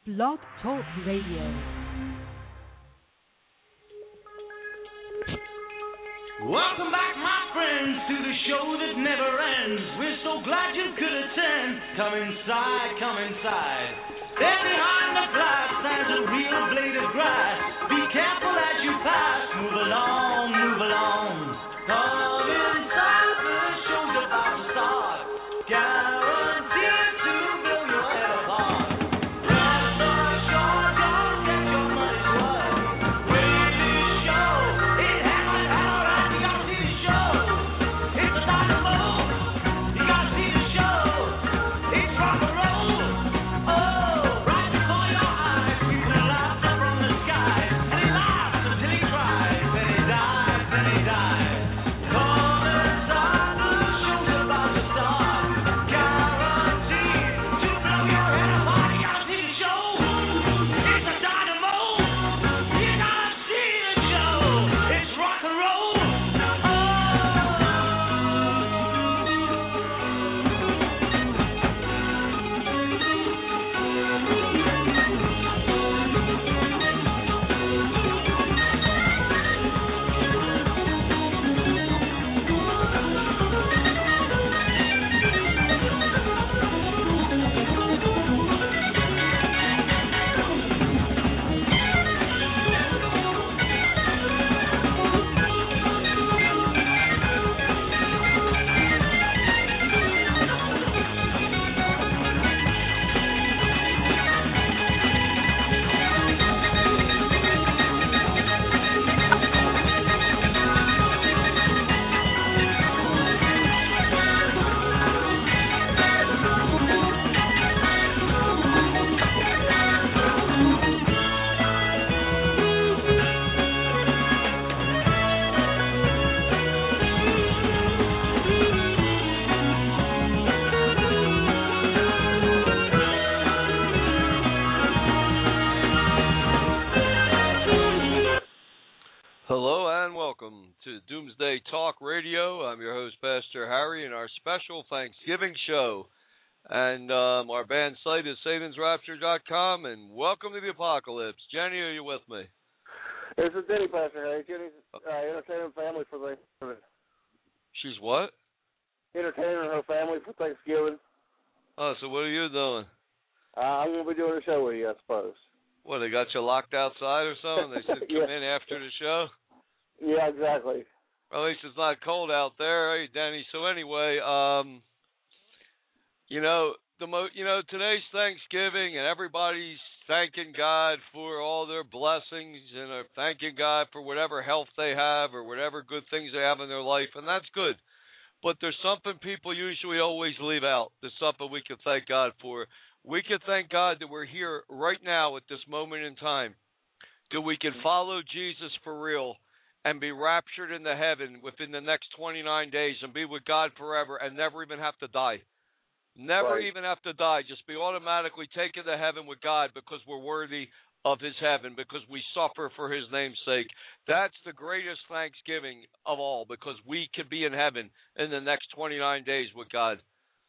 Blog Talk Radio. Welcome back, my friends, to the show that never ends. We're so glad you could attend. Come inside, come inside. There behind the glass stands a real blade of grass. Be careful as you pass. Move along, move along. Come inside, the show's about to start. Guaranteed to blow your head apart. Rest assured, don't get your money's worth. Greatest show, it happens all right. You gotta see the show. It's a dynamo. You gotta see the show. It's rock and roll. Oh, right before your eyes, people laugh up from the sky, and he laughs until he cries, then he dies, then he dies. Come inside, the show's about to start. Guaranteed to blow your head apart. You gotta see the show. It's a dynamo. You gotta see the show. It's rock and roll. Hello and welcome to Doomsday Talk Radio. I'm your host, Pastor Harry, and our special Thanksgiving show. And our band site is SatansRapture.com, and welcome to the apocalypse. Jenny, are you with me? This is Jenny, Pastor Harry. Jenny's entertaining family for Thanksgiving. She's what? Entertaining her family for Thanksgiving. Oh, so what are you doing? I'm going to be doing a show with you, I suppose. What, they got you locked outside or something? They said come in after the show? Yeah, exactly. Well, at least it's not cold out there, hey, Danny. So anyway, today's Thanksgiving, and everybody's thanking God for all their blessings, and are thanking God for whatever health they have or whatever good things they have in their life, and that's good. But there's something people usually always leave out. There's something we can thank God for. We can thank God that we're here right now at this moment in time, that we can follow Jesus for real and be raptured into heaven within the next 29 days and be with God forever and never even have to die. Never even have to die. Just be automatically taken to heaven with God because we're worthy of his heaven, because we suffer for his name's sake. That's the greatest Thanksgiving of all, because we can be in heaven in the next 29 days with God.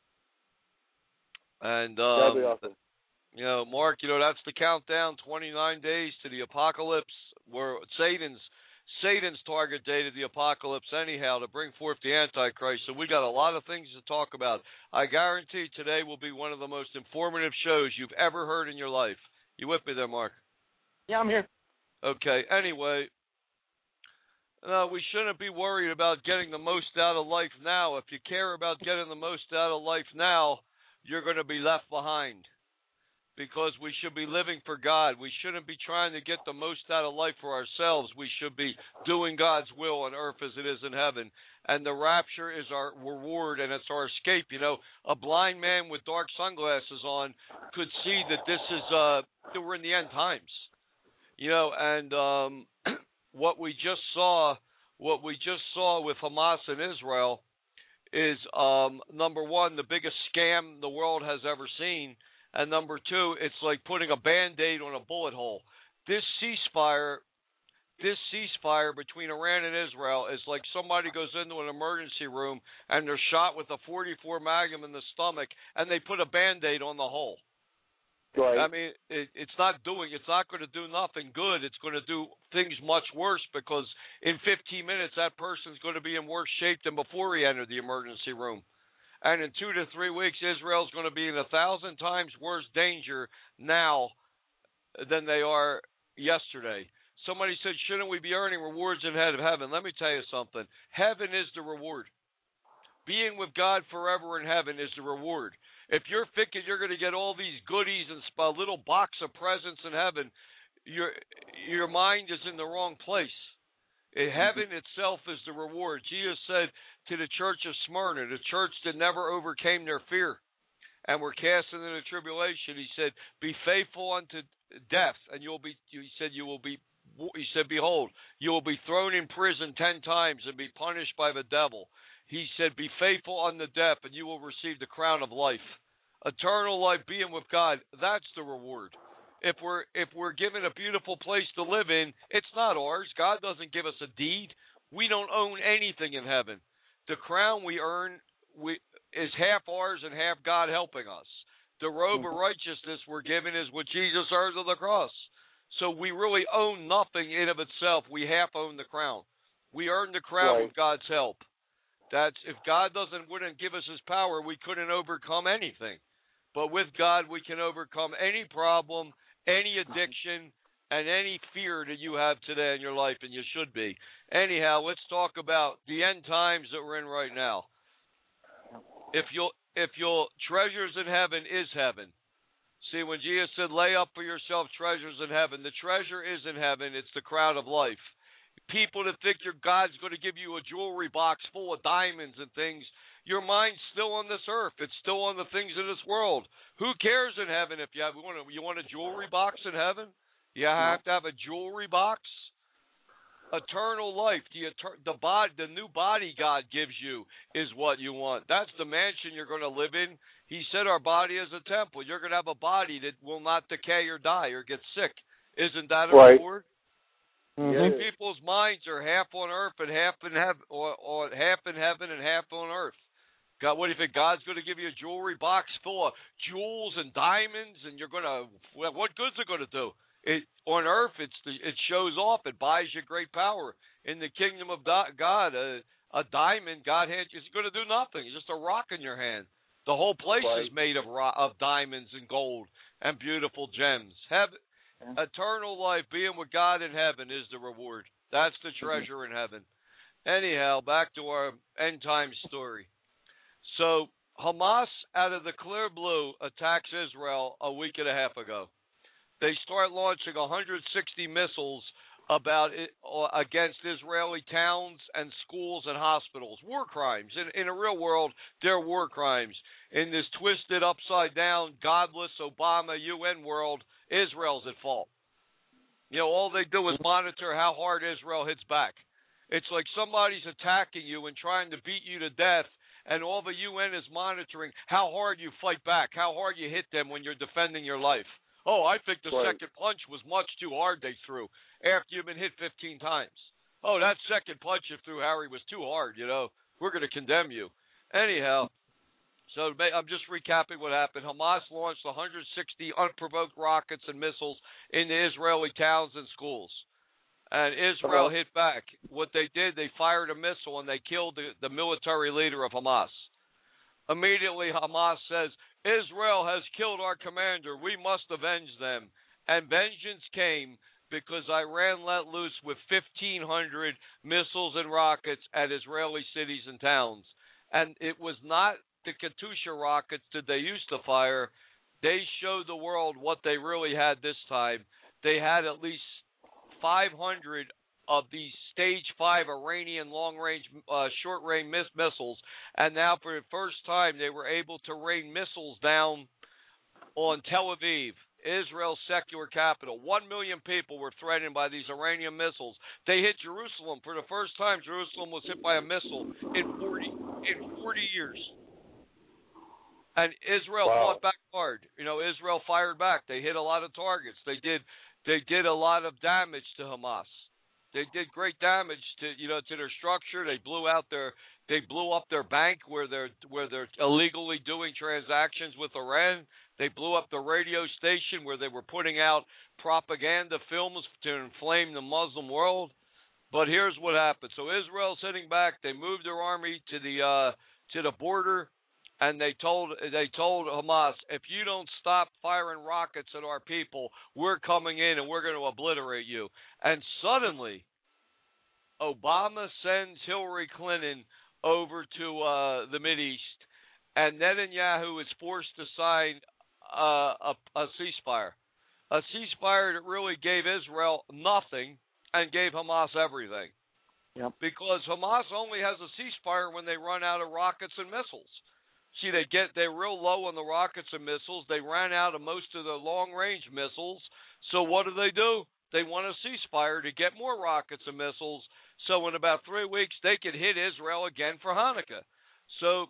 And, that'd be awesome. Mark, that's the countdown, 29 days to the apocalypse, where Satan's target date of the apocalypse anyhow, to bring forth the Antichrist. So we got a lot of things to talk about. I guarantee today will be one of the most informative shows you've ever heard in your life. You with me there, Mark? Yeah, I'm here. Okay, anyway, we shouldn't be worried about getting the most out of life now. If you care about getting the most out of life now, you're going to be left behind, because we should be living for God. We shouldn't be trying to get the most out of life for ourselves. We should be doing God's will on earth as it is in heaven. And the rapture is our reward, and it's our escape. A blind man with dark sunglasses on could see that that we're in the end times. And what we just saw with Hamas and Israel is, number one, the biggest scam the world has ever seen. And number two, it's like putting a Band-Aid on a bullet hole. This ceasefire between Iran and Israel is like somebody goes into an emergency room and they're shot with a .44 Magnum in the stomach, and they put a Band-Aid on the hole. Right. I mean, it's not going to do nothing good. It's going to do things much worse because in 15 minutes that person's going to be in worse shape than before he entered the emergency room. And in 2 to 3 weeks, Israel's going to be in 1,000 times worse danger now than they are yesterday. Somebody said, shouldn't we be earning rewards in heaven? Let me tell you something. Heaven is the reward. Being with God forever in heaven is the reward. If you're thinking you're going to get all these goodies and a little box of presents in heaven, your mind is in the wrong place. Heaven itself is the reward. Jesus said to the church of Smyrna, the church that never overcame their fear and were cast into the tribulation, he said, be faithful unto death, and he said, behold, you will be thrown in prison 10 times and be punished by the devil. He said, be faithful unto death, and you will receive the crown of life. Eternal life, being with God, that's the reward. If we're given a beautiful place to live in, it's not ours. God doesn't give us a deed. We don't own anything in heaven. The crown we earn is half ours and half God helping us. The robe of righteousness we're given is what Jesus earned on the cross. So we really own nothing in of itself. We half own the crown. We earn the crown with God's help. If God wouldn't give us his power, we couldn't overcome anything. But with God, we can overcome any problem, any addiction, and any fear that you have today in your life, and you should be. Anyhow, let's talk about the end times that we're in right now. If your treasures in heaven is heaven. See, when Jesus said, lay up for yourself treasures in heaven, the treasure is in heaven. It's the crown of life. People that think your God's going to give you a jewelry box full of diamonds and things, your mind's still on this earth. It's still on the things of this world. Who cares in heaven if you want a jewelry box in heaven? You have to have a jewelry box. Eternal life, the new body God gives you is what you want. That's the mansion you're going to live in. He said our body is a temple. You're going to have a body that will not decay or die or get sick. Isn't that a reward? Mm-hmm. People's minds are half on earth and half in heaven, or half in heaven and half on earth. God, what do you think? God's going to give you a jewelry box full of jewels and diamonds, and what good's it going to do? On earth, it shows off. It buys you great power. In the kingdom of God, a diamond God hands you is going to do nothing. It's just a rock in your hand. The whole place is made of diamonds and gold and beautiful gems. Eternal life, being with God in heaven, is the reward. That's the treasure in heaven. Anyhow, back to our end time story. So Hamas, out of the clear blue, attacks Israel a week and a half ago. They start launching 160 missiles against Israeli towns and schools and hospitals. War crimes. In the real world, they're war crimes. In this twisted, upside-down, godless Obama UN world, Israel's at fault. All they do is monitor how hard Israel hits back. It's like somebody's attacking you and trying to beat you to death, and all the UN is monitoring how hard you fight back, how hard you hit them when you're defending your life. Oh, I think the second punch was much too hard they threw after you've been hit 15 times. Oh, that second punch you threw, Harry, was too hard, We're going to condemn you. Anyhow, so I'm just recapping what happened. Hamas launched 160 unprovoked rockets and missiles into Israeli towns and schools. And Israel hit back. What they did, they fired a missile and they killed the military leader of Hamas. Immediately, Hamas says, Israel has killed our commander. We must avenge them. And vengeance came because Iran let loose with 1,500 missiles and rockets at Israeli cities and towns. And it was not the Katyusha rockets that they used to fire. They showed the world what they really had this time. They had at least 500 of these Stage 5 Iranian long-range, short-range missiles, and now for the first time they were able to rain missiles down on Tel Aviv, Israel's secular capital. 1 million people were threatened by these Iranian missiles. They hit Jerusalem. For the first time, Jerusalem was hit by a missile in 40 years. And Israel fought back hard. Israel fired back. They hit a lot of targets. They did a lot of damage to Hamas. They did great damage to their structure. They blew up their bank where they're illegally doing transactions with Iran. They blew up the radio station where they were putting out propaganda films to inflame the Muslim world. But here's what happened. So Israel's sitting back. They moved their army to the border, and they told Hamas, if you don't stop firing rockets at our people, we're coming in and we're going to obliterate you. And suddenly, Obama sends Hillary Clinton over to the Mideast, and Netanyahu is forced to sign a ceasefire. A ceasefire that really gave Israel nothing and gave Hamas everything. Yep. Because Hamas only has a ceasefire when they run out of rockets and missiles. See, they're real low on the rockets and missiles. They ran out of most of the long-range missiles. So what do? They want a ceasefire to get more rockets and missiles. So in about 3 weeks, they could hit Israel again for Hanukkah. So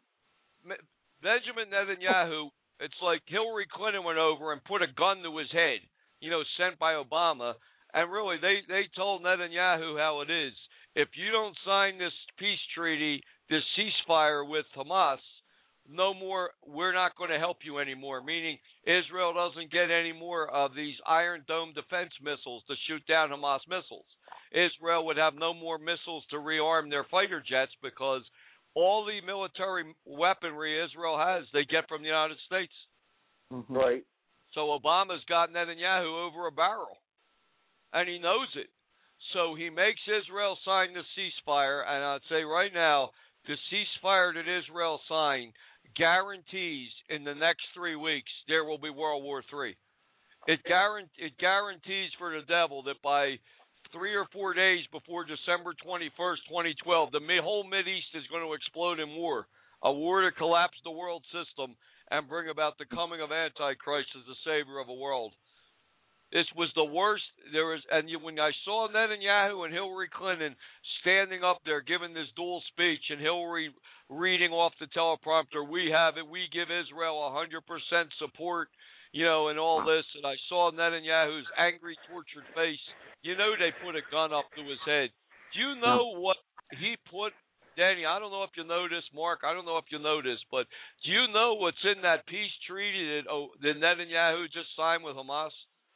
Benjamin Netanyahu, it's like Hillary Clinton went over and put a gun to his head, sent by Obama. And really, they told Netanyahu how it is. If you don't sign this peace treaty, this ceasefire with Hamas, no more, we're not going to help you anymore, meaning Israel doesn't get any more of these Iron Dome defense missiles to shoot down Hamas missiles. Israel would have no more missiles to rearm their fighter jets because all the military weaponry Israel has, they get from the United States. Mm-hmm. Right. So Obama's got Netanyahu over a barrel, and he knows it. So he makes Israel sign the ceasefire, and I'd say right now, the ceasefire that Israel signed guarantees in the next 3 weeks there will be World War III. It guarantees for the devil that by 3 or 4 days before December 21st, 2012, the whole Mideast is going to explode in war, a war to collapse the world system and bring about the coming of Antichrist as the savior of a world. This was the worst. When I saw Netanyahu and Hillary Clinton standing up there giving this dual speech, and Hillary reading off the teleprompter, "We have it. We give Israel 100% support," and all this. And I saw Netanyahu's angry, tortured face. They put a gun up to his head. Do you know what he put, Danny? I don't know if you know this, Mark. I don't know if you know this, but do you know what's in that peace treaty that Netanyahu just signed with Hamas?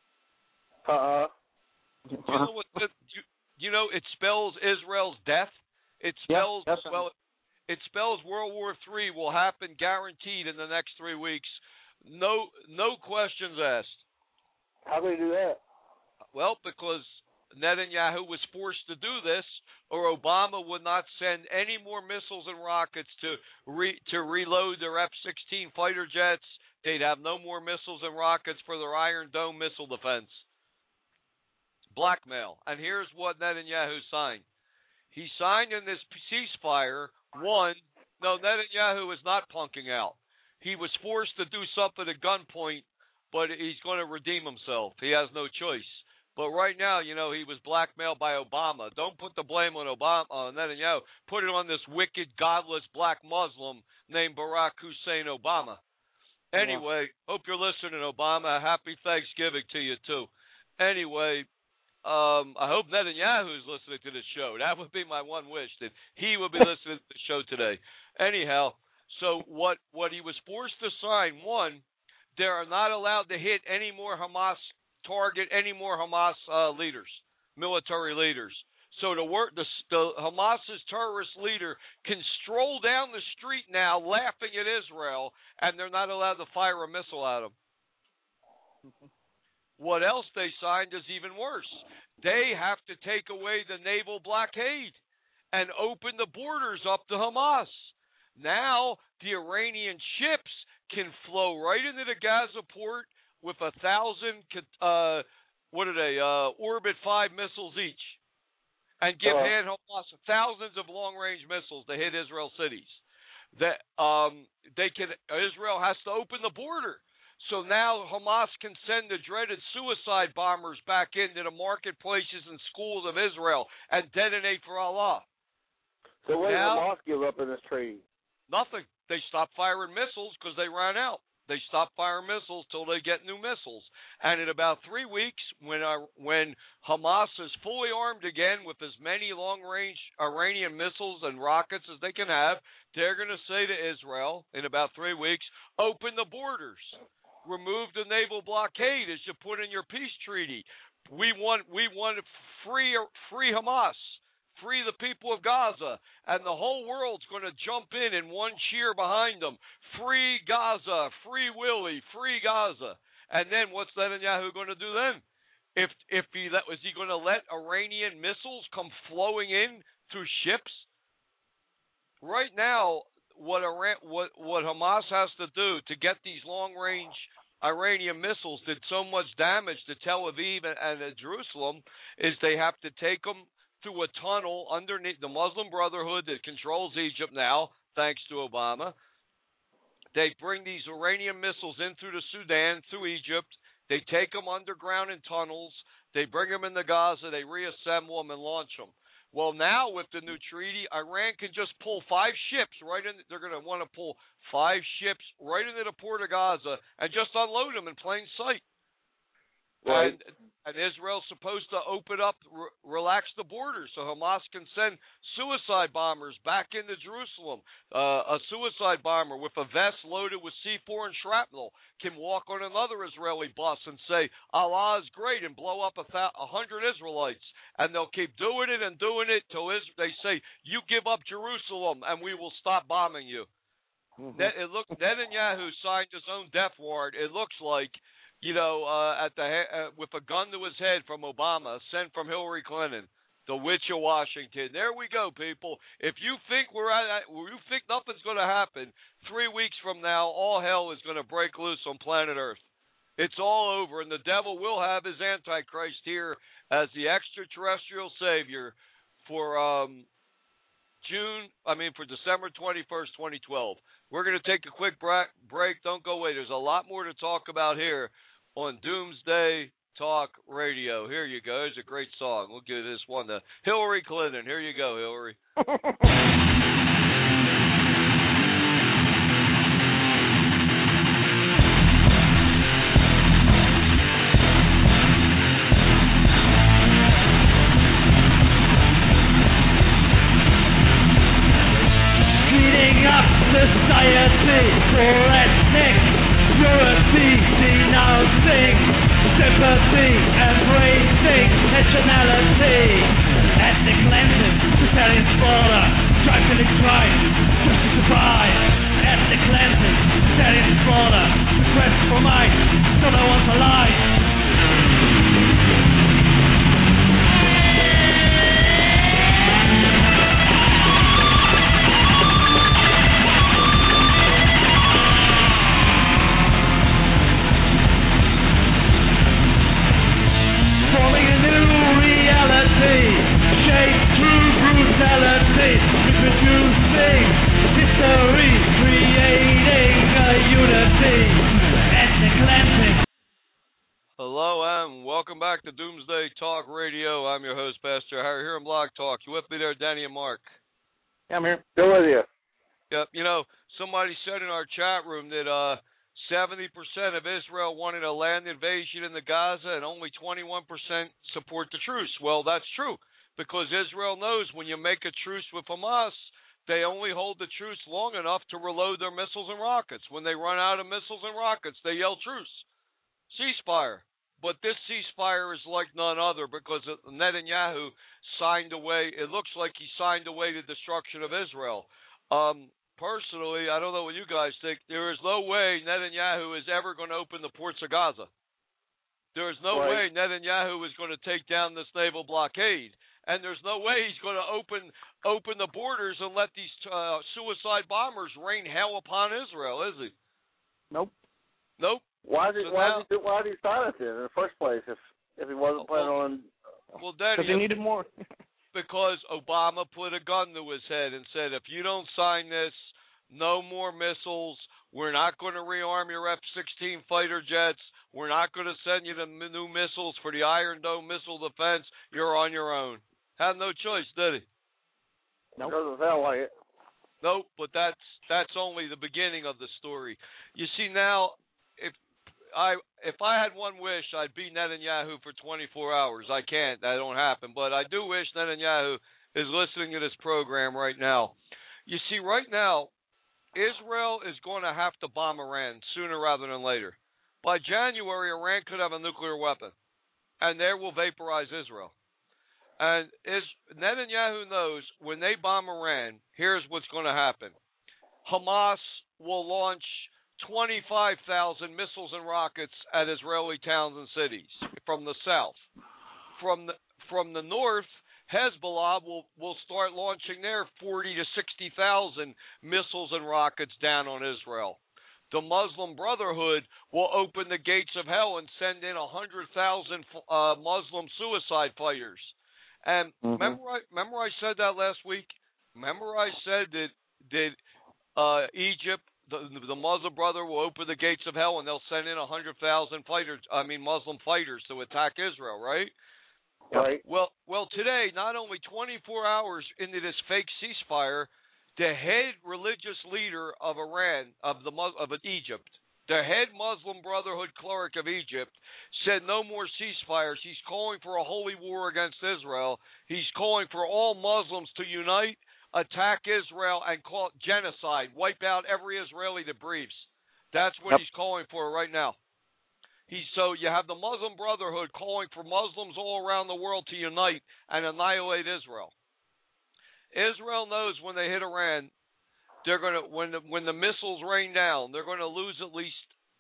Do you know what? It spells Israel's death. It spells it spells World War III will happen, guaranteed in the next 3 weeks. No questions asked. How do they do that? Well, because Netanyahu was forced to do this, or Obama would not send any more missiles and rockets to reload their F-16 fighter jets. They'd have no more missiles and rockets for their Iron Dome missile defense. Blackmail. And here's what Netanyahu signed. He signed in this ceasefire, Netanyahu is not punking out. He was forced to do something at gunpoint, but he's going to redeem himself. He has no choice. But right now, he was blackmailed by Obama. Don't put the blame on Netanyahu. Put it on this wicked, godless black Muslim named Barack Hussein Obama. Anyway, hope you're listening, Obama. Happy Thanksgiving to you, too. Anyway, I hope Netanyahu is listening to this show. That would be my one wish, that he would be listening to the show today. Anyhow, so what he was forced to sign, they are not allowed to hit any more Hamas leaders, military leaders. So the Hamas's terrorist leader can stroll down the street now laughing at Israel, and they're not allowed to fire a missile at him. What else they signed is even worse. They have to take away the naval blockade and open the borders up to Hamas. Now the Iranian ships can flow right into the Gaza port with 1,000, Orbit 5 missiles each, and give Hamas thousands of long-range missiles to hit Israel cities. Israel has to open the border. So now Hamas can send the dreaded suicide bombers back into the marketplaces and schools of Israel and detonate for Allah. So what did Hamas give up in this treaty? Nothing. They stopped firing missiles because they ran out. They stop firing missiles till they get new missiles. And in about 3 weeks, when Hamas is fully armed again with as many long-range Iranian missiles and rockets as they can have, they're going to say to Israel in about 3 weeks, open the borders, remove the naval blockade as you put in your peace treaty. We want free Hamas. Free the people of Gaza, and the whole world's going to jump in one cheer behind them. Free Gaza, free Willie, free Gaza. And then what's Netanyahu going to do then? Is he going to let Iranian missiles come flowing in through ships? Right now, what Hamas has to do to get these long-range Iranian missiles did so much damage to Tel Aviv and Jerusalem is they have to take them through a tunnel underneath the Muslim Brotherhood that controls Egypt now, thanks to Obama. They bring these Iranian missiles in through the Sudan, through Egypt. They take them underground in tunnels. They bring them into Gaza. They reassemble them and launch them. Well, now with the new treaty, Iran can just pull 5 ships right in. They're going to want to pull 5 ships right into the port of Gaza and just unload them in plain sight. Right. And Israel's supposed to open up, relax the borders so Hamas can send suicide bombers back into Jerusalem. A suicide bomber with a vest loaded with C4 and shrapnel can walk on another Israeli bus and say, Allah is great, and blow up 100 Israelites. And they'll keep doing it till they say, you give up Jerusalem and we will stop bombing you. Mm-hmm. Netanyahu signed his own death warrant, it looks like, with a gun to his head from Obama, sent from Hillary Clinton, the witch of Washington. There we go, people. If you think you think nothing's going to happen, 3 weeks from now, all hell is going to break loose on planet Earth. It's all over, and the devil will have his Antichrist here as the extraterrestrial savior for December 21st, 2012. We're going to take a quick break. Don't go away. There's a lot more to talk about here on Doomsday Talk Radio. Here you go. It's a great song. We'll give this one to Hillary Clinton. Here you go, Hillary. Cleaning up society for ethnic purity, denouncing sympathy, embracing nationality, ethnic cleansing, totalitarian slaughter, strife killing strife, just to survive, ethnic cleansing, totalitarian slaughter, the quest for might, so no one's alive. Hello and welcome back to Doomsday Talk Radio. I'm your host, Pastor Harry, here on Blog Talk. You with me there, Danny and Mark? Yeah, I'm here. Still with you. Yep. Somebody said in our chat room that 70% of Israel wanted a land invasion into Gaza and only 21% support the truce. Well, that's true, because Israel knows when you make a truce with Hamas, they only hold the truce long enough to reload their missiles and rockets. When they run out of missiles and rockets, they yell truce. Ceasefire. But this ceasefire is like none other because Netanyahu signed away, it looks like he signed away the destruction of Israel. Personally, I don't know what you guys think, there is no way Netanyahu is ever going to open the ports of Gaza. There is no way Netanyahu is going to take down this naval blockade. And there's no way he's going to open the borders and let these suicide bombers rain hell upon Israel, is he? Nope. Why did he sign it then in the first place if he wasn't planning on? Well, Daddy, because he needed more. Because Obama put a gun to his head and said, if you don't sign this, no more missiles. We're not going to rearm your F-16 fighter jets. We're not going to send you the new missiles for the Iron Dome missile defense. You're on your own. Had no choice, did he? Nope. Doesn't sound like it. Nope, but that's only the beginning of the story. You see now, if I had one wish, I'd be Netanyahu for 24 hours. I can't. That don't happen. But I do wish Netanyahu is listening to this program right now. You see, right now, Israel is going to have to bomb Iran sooner rather than later. By January, Iran could have a nuclear weapon, and they will vaporize Israel. And Netanyahu knows when they bomb Iran, here's what's going to happen. Hamas will launch 25,000 missiles and rockets at Israeli towns and cities from the south. From the north, Hezbollah will start launching their 40 to 60,000 missiles and rockets down on Israel. The Muslim Brotherhood will open the gates of hell and send in 100,000 Muslim suicide fighters. And remember I said that last week? Remember I said that Egypt, the Muslim Brotherhood will open the gates of hell and they'll send in 100,000 Muslim fighters to attack Israel, right? Right. Well, today, not only 24 hours into this fake ceasefire, the head religious leader of Iran, of Egypt, the head Muslim Brotherhood cleric of Egypt, said no more ceasefires. He's calling for a holy war against Israel. He's calling for all Muslims to unite, attack Israel, and call it genocide, wipe out every Israeli that breathes. That's what he's calling for right now. So you have the Muslim Brotherhood calling for Muslims all around the world to unite and annihilate Israel. Israel knows when they hit Iran, they're going to when the missiles rain down, they're going to lose at least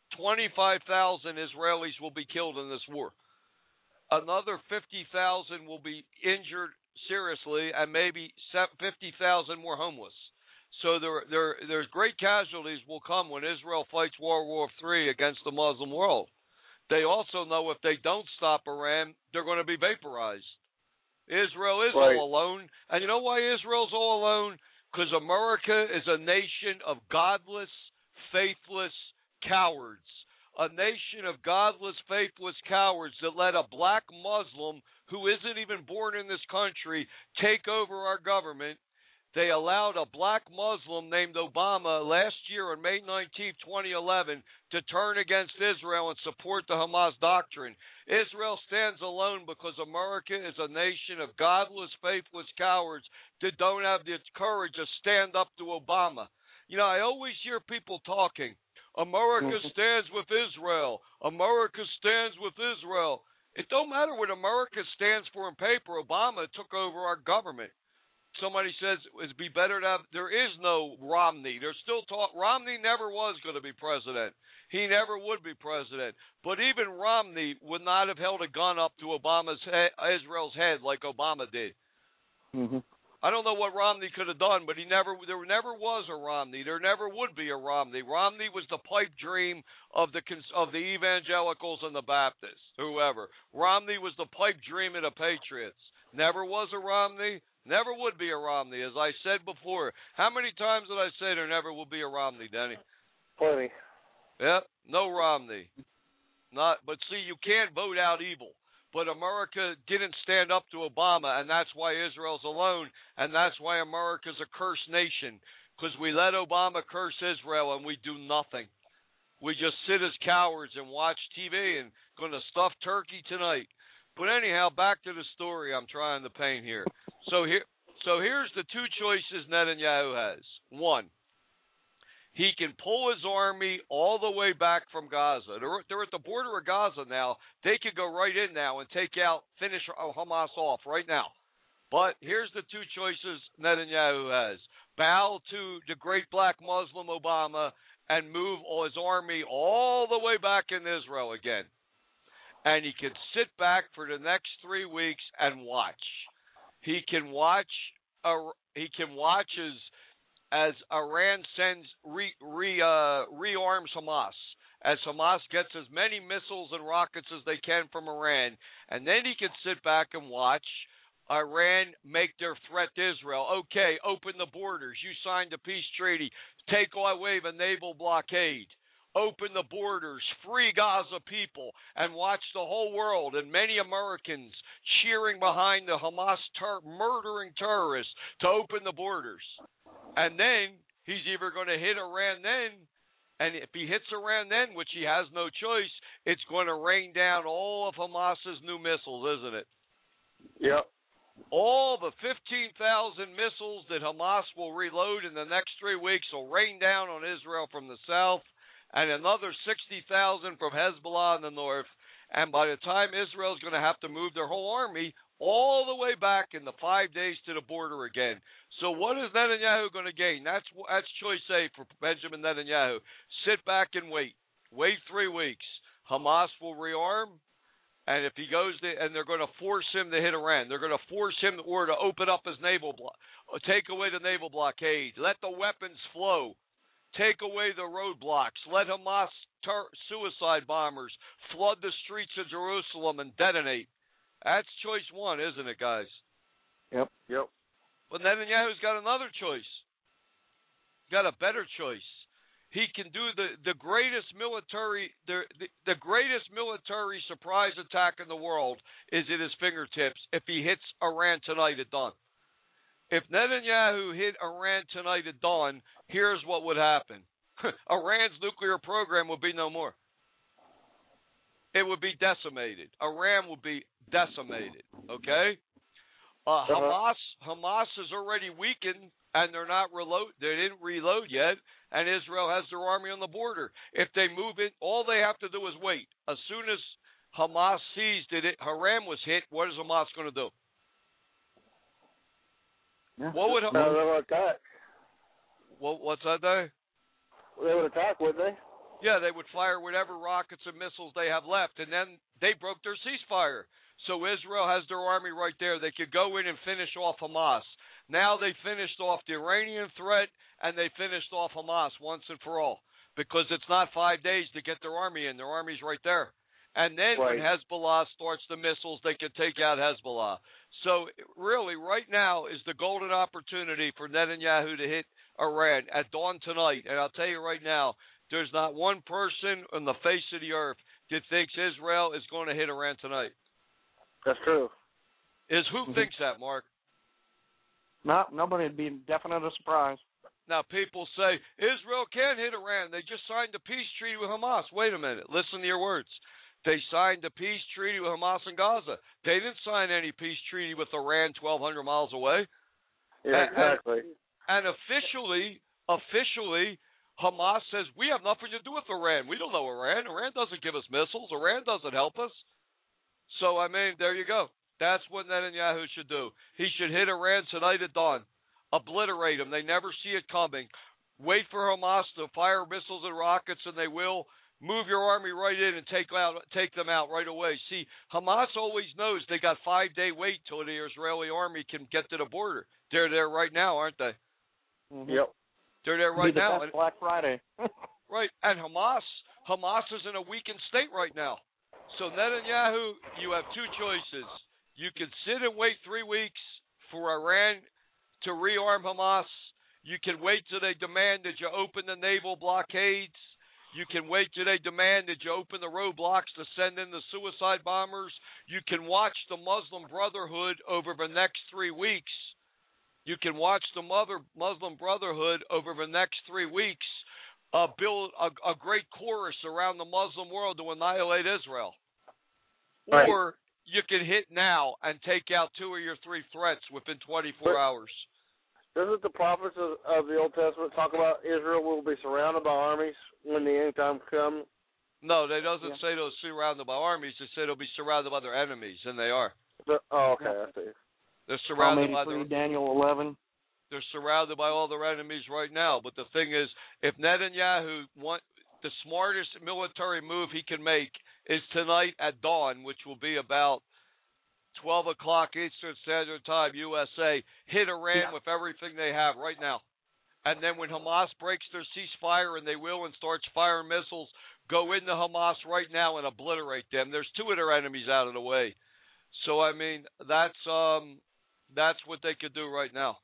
25,000 Israelis will be killed in this war. Another 50,000 will be injured seriously, and maybe 50,000 more homeless. So there's great casualties will come when Israel fights World War III against the Muslim world. They also know if they don't stop Iran, they're going to be vaporized. Israel is all alone. And you know why Israel's all alone? Because America is a nation of godless, faithless cowards. A nation of godless, faithless cowards that let a black Muslim who isn't even born in this country take over our government. They allowed a black Muslim named Obama last year on May 19, 2011, to turn against Israel and support the Hamas doctrine. Israel stands alone because America is a nation of godless, faithless cowards that don't have the courage to stand up to Obama. You know, I always hear people talking, America stands with Israel. America stands with Israel. It don't matter what America stands for in paper. Obama took over our government. Somebody says it'd be better to have, there is no Romney. There's still talk, Romney never was going to be president. He never would be president. But even Romney would not have held a gun up to Israel's head like Obama did. I don't know what Romney could have done, but there never was a Romney. There never would be a Romney. Romney was the pipe dream of the evangelicals and the Baptists, whoever. Romney was the pipe dream of the Patriots. Never was a Romney. Never would be a Romney, as I said before. How many times did I say there never will be a Romney, Denny? Plenty. Yep, no Romney. But see, you can't vote out evil. But America didn't stand up to Obama, and that's why Israel's alone, and that's why America's a cursed nation, because we let Obama curse Israel, and we do nothing. We just sit as cowards and watch TV and going to stuff turkey tonight. But anyhow, back to the story I'm trying to paint here. So here's the two choices Netanyahu has. One, he can pull his army all the way back from Gaza. They're at the border of Gaza now. They could go right in now and finish Hamas off right now. But here's the two choices Netanyahu has. Bow to the great black Muslim Obama and move his army all the way back in Israel again. And he can sit back for the next 3 weeks and watch. He can watch as Iran sends rearms Hamas, as Hamas gets as many missiles and rockets as they can from Iran, and then he can sit back and watch Iran make their threat to Israel. Okay, open the borders. You signed a peace treaty. Take away the naval blockade. Open the borders, free Gaza people, and watch the whole world and many Americans cheering behind the Hamas murdering terrorists to open the borders. And then he's either going to hit Iran then, and if he hits Iran then, which he has no choice, it's going to rain down all of Hamas's new missiles, isn't it? Yep. All the 15,000 missiles that Hamas will reload in the next 3 weeks will rain down on Israel from the south, and another 60,000 from Hezbollah in the north. And by the time Israel's going to have to move their whole army all the way back in the 5 days to the border again. So what is Netanyahu going to gain? That's choice A for Benjamin Netanyahu. Sit back and wait. Wait 3 weeks. Hamas will rearm, and if he goes there, and they're going to force him to hit Iran. They're going to force him or to open up his naval block, take away the naval blockade, let the weapons flow, take away the roadblocks, let Hamas suicide bombers flood the streets of Jerusalem and detonate. That's choice one, isn't it, guys? Yep. But Netanyahu's got another choice. Got a better choice. He can do the greatest military the greatest military surprise attack in the world is at his fingertips if he hits Iran tonight at dawn. If Netanyahu hit Iran tonight at dawn, here's what would happen. Iran's nuclear program would be no more. It would be decimated. Iran would be decimated. Okay? Hamas is already weakened, and they're not they didn't reload yet, and Israel has their army on the border. If they move it, all they have to do is wait. As soon as Hamas sees that Iran was hit, what is Hamas going to do? Yeah. What would they would attack. What's that, Dave? They would attack, would they? Yeah, they would fire whatever rockets and missiles they have left, and then they broke their ceasefire. So Israel has their army right there. They could go in and finish off Hamas. Now they finished off the Iranian threat, and they finished off Hamas once and for all, because it's not 5 days to get their army in. Their army's right there. And then when Hezbollah starts the missiles, they can take out Hezbollah. So really, right now is the golden opportunity for Netanyahu to hit Iran at dawn tonight. And I'll tell you right now, there's not one person on the face of the earth that thinks Israel is going to hit Iran tonight. That's true. Who thinks that, Mark? No, nobody would be definite a surprise. Now, people say, Israel can't hit Iran. They just signed a peace treaty with Hamas. Wait a minute. Listen to your words. They signed a peace treaty with Hamas in Gaza. They didn't sign any peace treaty with Iran 1,200 miles away. Yeah, exactly. And officially, Hamas says, we have nothing to do with Iran. We don't know Iran. Iran doesn't give us missiles. Iran doesn't help us. So, I mean, there you go. That's what Netanyahu should do. He should hit Iran tonight at dawn. Obliterate them. They never see it coming. Wait for Hamas to fire missiles and rockets, and they will. Move your army right in and take them out right away. See, Hamas always knows they got 5-day wait till the Israeli army can get to the border. They're there right now, aren't they? Mm-hmm. Yep. They're there right now. Black Friday. Right, and Hamas is in a weakened state right now. So Netanyahu, you have two choices. You can sit and wait 3 weeks for Iran to rearm Hamas. You can wait till they demand that you open the naval blockades. You can wait till they demand that you open the roadblocks to send in the suicide bombers. You can watch the Muslim Brotherhood over the next 3 weeks. You can watch the Muslim Brotherhood over the next 3 weeks build a great chorus around the Muslim world to annihilate Israel. Right. Or you can hit now and take out 2 or 3 threats within 24 hours. Doesn't the prophets of the Old Testament talk about Israel will be surrounded by armies when the end time comes? No, they doesn't say they'll be surrounded by armies. They say they'll be surrounded by their enemies, and they are. Okay, I see. They're surrounded by Daniel 11. They're surrounded by all their enemies right now. But the thing is, if Netanyahu the smartest military move he can make is tonight at dawn, which will be about 12 o'clock Eastern Standard Time, USA, hit Iran with everything they have right now. And then when Hamas breaks their ceasefire, and they will, and starts firing missiles, go into Hamas right now and obliterate them. There's 2 of their enemies out of the way. So, I mean, that's what they could do right now.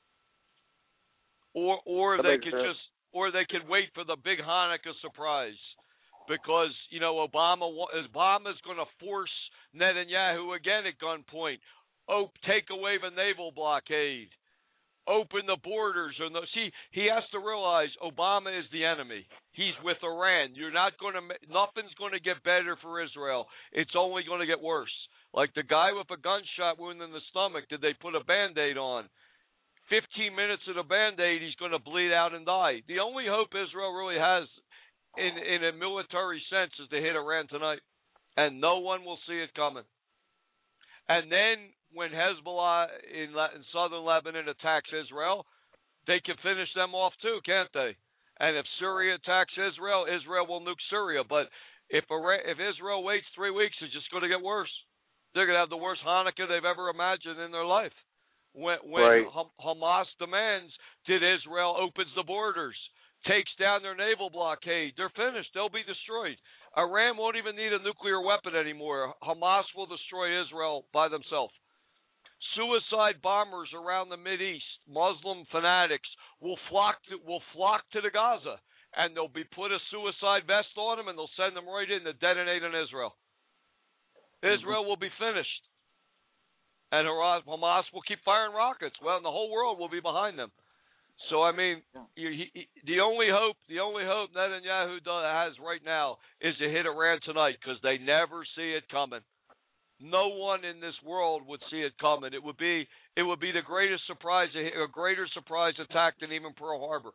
Or they could wait for the big Hanukkah surprise, because Obama's going to force Netanyahu again at gunpoint. Take away the naval blockade. open the borders. See, he has to realize Obama is the enemy. He's with Iran. Nothing's going to get better for Israel. It's only going to get worse. Like the guy with a gunshot wound in the stomach, did they put a Band-Aid on? 15 minutes of the Band-Aid, he's going to bleed out and die. The only hope Israel really has in a military sense is to hit Iran tonight. And no one will see it coming. And then when Hezbollah in southern Lebanon attacks Israel, they can finish them off too, can't they? And if Syria attacks Israel, Israel will nuke Syria. But if Israel waits 3 weeks, it's just going to get worse. They're going to have the worst Hanukkah they've ever imagined in their life. When right. Hamas demands, did Israel opens the borders, takes down their naval blockade, they're finished. They'll be destroyed. Iran won't even need a nuclear weapon anymore. Hamas will destroy Israel by themselves. Suicide bombers around the Mideast, Muslim fanatics, will flock to the Gaza, and they'll be put a suicide vest on them, and they'll send them right in to detonate in Israel. Israel will be finished, and Hamas will keep firing rockets. Well, and the whole world will be behind them. So I mean, the only hope Netanyahu has right now is to hit Iran tonight, because they never see it coming. No one in this world would see it coming. It would be the greatest surprise, a greater surprise attack than even Pearl Harbor,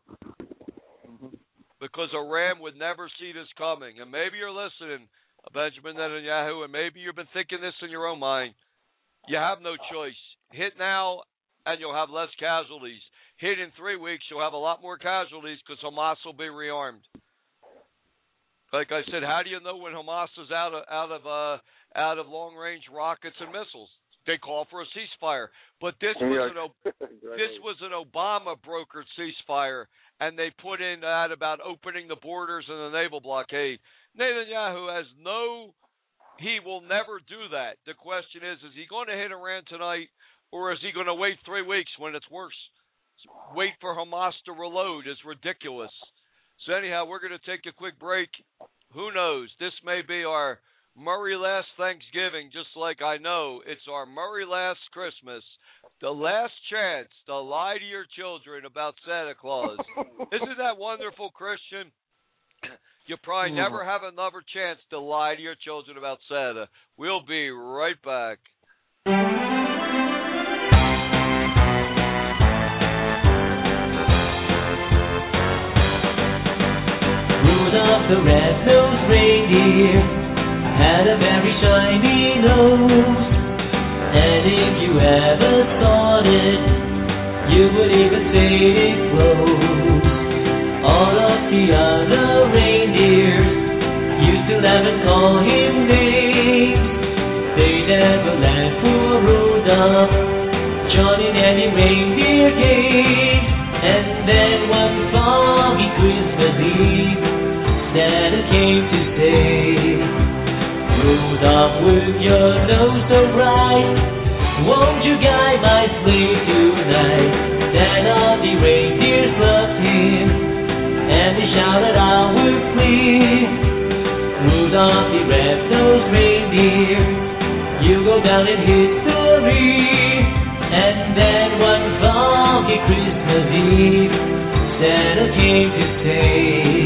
because Iran would never see this coming. And maybe you're listening, Benjamin Netanyahu, and maybe you've been thinking this in your own mind. You have no choice. Hit now, and you'll have less casualties. Hit in 3 weeks, you'll have a lot more casualties, because Hamas will be rearmed. Like I said, how do you know when Hamas is out of long-range rockets and missiles? They call for a ceasefire, but this was an Obama brokered ceasefire, and they put in that about opening the borders and the naval blockade. Netanyahu he will never do that. The question is he going to hit Iran tonight, or is he going to wait 3 weeks when it's worse? Wait for Hamas to reload is ridiculous. So anyhow, we're going to take a quick break. Who knows? This may be our Murray last Thanksgiving, just like I know it's our Murray last Christmas. The last chance to lie to your children about Santa Claus. Isn't that wonderful, Christian? You probably never have another chance to lie to your children about Santa. We'll be right back. Rudolph the red-nosed reindeer had a very shiny nose, and if you ever thought it, you would even say it glows. All of the other reindeers used to laugh and call him names. They never laughed for Rudolph, Johnny and the reindeer game. And then one foggy Christmas Eve, Santa came to say, Rudolph, with your nose so bright, won't you guide my sleigh tonight? Then all the reindeers loved him, and they shouted out with glee, Rudolph the red-nosed reindeer, you go down in history. And then one foggy Christmas Eve, Santa came to say,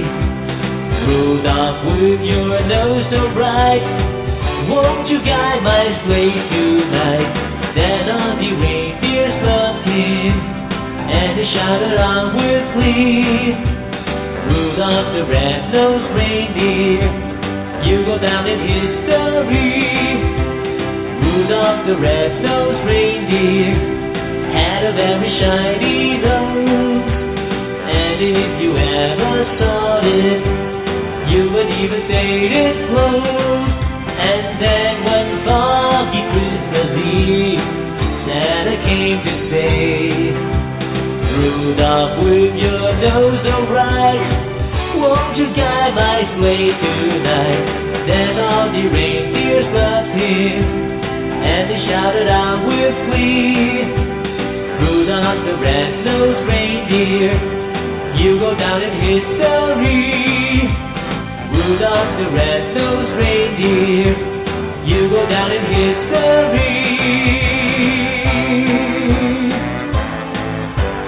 Rudolph, with your nose so bright, won't you guide my sleigh tonight? Then all the reindeers loved him, and they shouted out with glee, Rudolph the red-nosed reindeer, you go down in history. Rudolph the red-nosed reindeer had a very shiny nose, and if you ever saw it, you would even say it glows. And then one foggy Christmas Eve, Santa came to say, Rudolph, with your nose so bright, won't you guide my sleigh tonight? Then all the reindeers loved him, and they shouted out with glee, Rudolph the red-nosed reindeer, you go down in history. Rudolph the red-nosed reindeer, you go down in history.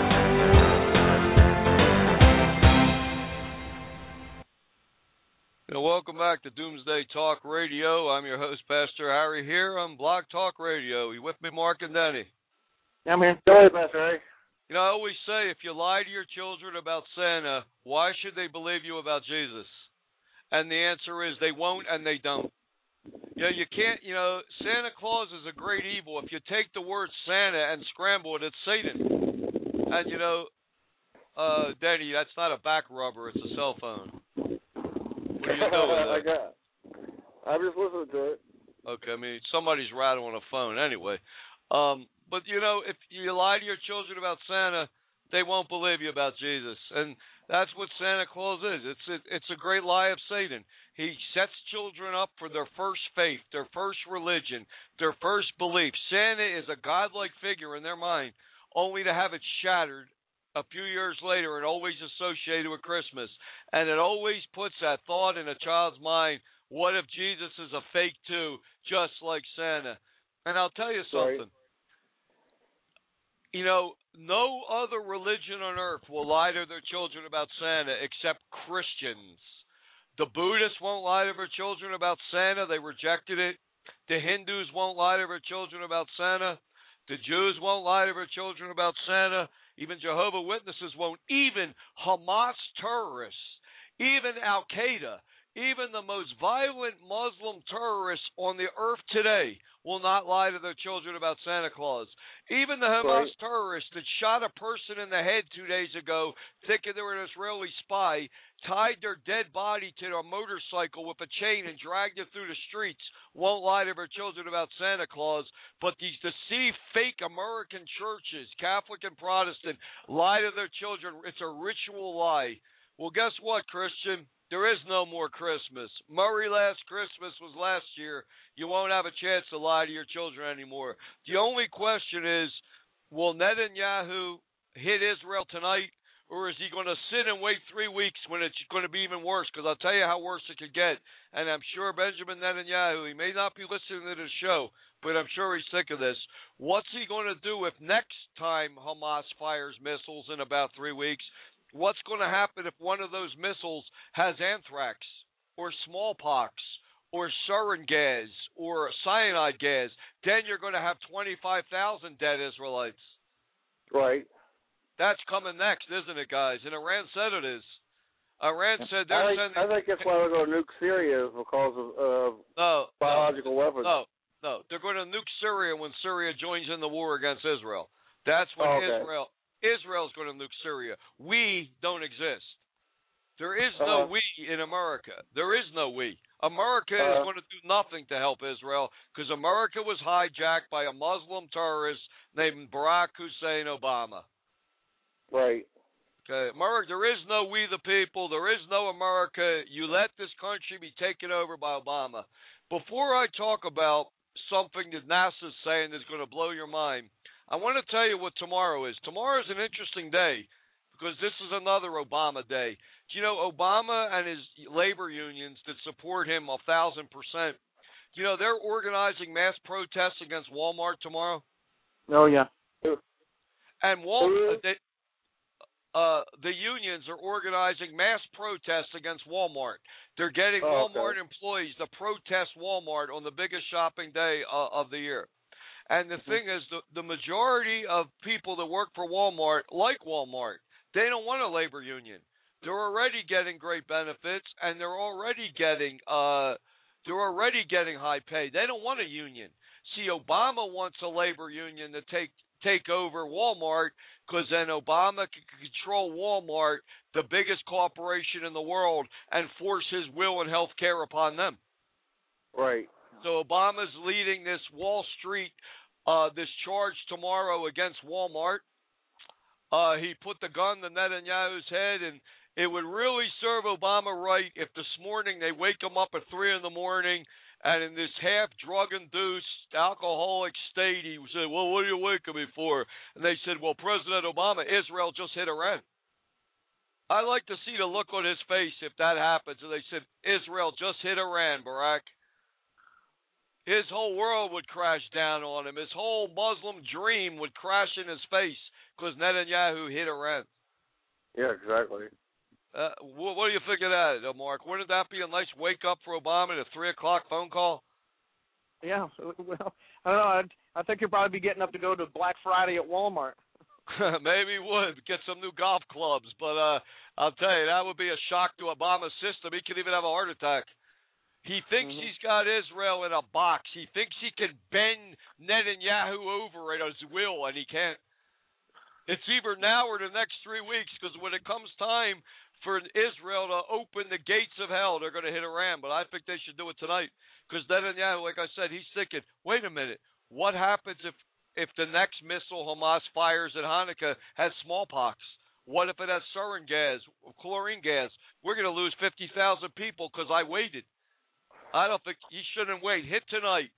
back to Doomsday Talk Radio. I'm your host, Pastor Harry, here on Blog Talk Radio. You with me, Mark and Denny? Yeah, I'm here. Go ahead, Pastor Harry. You know, I always say, if you lie to your children about Santa, why should they believe you about Jesus? And the answer is they won't and they don't. You know, you can't, Santa Claus is a great evil. If you take the word Santa and scramble it, it's Satan. And, Denny, that's not a back rubber, it's a cell phone. What are you doing there? I'm just listening to it. Okay, I mean, somebody's rattling a phone anyway. But, if you lie to your children about Santa, they won't believe you about Jesus. And that's what Santa Claus is. It's a great lie of Satan. He sets children up for their first faith, their first religion, their first belief. Santa is a godlike figure in their mind, only to have it shattered a few years later and always associated with Christmas. And it always puts that thought in a child's mind, what if Jesus is a fake too, just like Santa? And I'll tell you something. Right. No other religion on earth will lie to their children about Santa except Christians. The Buddhists won't lie to their children about Santa. They rejected it. The Hindus won't lie to their children about Santa. The Jews won't lie to their children about Santa. Even Jehovah's Witnesses won't. Even Hamas terrorists, even Al-Qaeda, even the most violent Muslim terrorists on the earth today will not lie to their children about Santa Claus. Even the Hamas terrorists that shot a person in the head 2 days ago, thinking they were an Israeli spy, tied their dead body to their motorcycle with a chain and dragged it through the streets, won't lie to their children about Santa Claus. But these deceived fake American churches, Catholic and Protestant, lie to their children. It's a ritual lie. Well, guess what, Christian? There is no more Christmas. Murray last Christmas was last year. You won't have a chance to lie to your children anymore. The only question is, will Netanyahu hit Israel tonight, or is he going to sit and wait 3 weeks when it's going to be even worse? Because I'll tell you how worse it could get. And I'm sure Benjamin Netanyahu, he may not be listening to the show, but I'm sure he's sick of this. What's he going to do if next time Hamas fires missiles in about 3 weeks? What's going to happen if one of those missiles has anthrax or smallpox or sarin gas or cyanide gas? Then you're going to have 25,000 dead Israelites. Right. That's coming next, isn't it, guys? And Iran said it is. Iran said they're sending... I think that's why they're going to nuke Syria, because of biological weapons. No. They're going to nuke Syria when Syria joins in the war against Israel. That's when Israel's going to nuke Syria. We don't exist. There is no we in America. There is no we. America is going to do nothing to help Israel because America was hijacked by a Muslim terrorist named Barack Hussein Obama. Right. Okay, America, there is no we the people. There is no America. You let this country be taken over by Obama. Before I talk about something that NASA's saying that's going to blow your mind, I want to tell you what tomorrow is. Tomorrow is an interesting day because this is another Obama day. Do you know Obama and his labor unions that support him 1,000%? Do you know they're organizing mass protests against Walmart tomorrow? Oh, yeah. And the unions are organizing mass protests against Walmart. They're getting Walmart employees to protest Walmart on the biggest shopping day of the year. And the thing is, the majority of people that work for Walmart like Walmart. They don't want a labor union. They're already getting great benefits, and they're already getting high pay. They don't want a union. See, Obama wants a labor union to take over Walmart because then Obama can control Walmart, the biggest corporation in the world, and force his will and health care upon them. Right. So Obama's leading this Wall Street, this charge tomorrow against Walmart. He put the gun to Netanyahu's head, and it would really serve Obama right if this morning they wake him up at 3 a.m. and in this half drug-induced, alcoholic state, he said, well, what are you waking me for? And they said, well, President Obama, Israel just hit Iran. I'd like to see the look on his face if that happens. And they said, Israel just hit Iran, Barack. His whole world would crash down on him. His whole Muslim dream would crash in his face because Netanyahu hit Iran. Yeah, exactly. What do you think of that, Mark? Wouldn't that be a nice wake-up for Obama, a 3 o'clock phone call? Yeah, well, I don't know. I think he'll probably be getting up to go to Black Friday at Walmart. Maybe he would get some new golf clubs, but I'll tell you, that would be a shock to Obama's system. He could even have a heart attack. He thinks he's got Israel in a box. He thinks he can bend Netanyahu over at his will, and he can't. It's either now or the next 3 weeks, because when it comes time for Israel to open the gates of hell, they're going to hit Iran. But I think they should do it tonight, because Netanyahu, like I said, he's thinking, wait a minute, what happens if the next missile Hamas fires at Hanukkah has smallpox? What if it has sarin gas, chlorine gas? We're going to lose 50,000 people because I waited. I don't think you shouldn't wait. Hit tonight.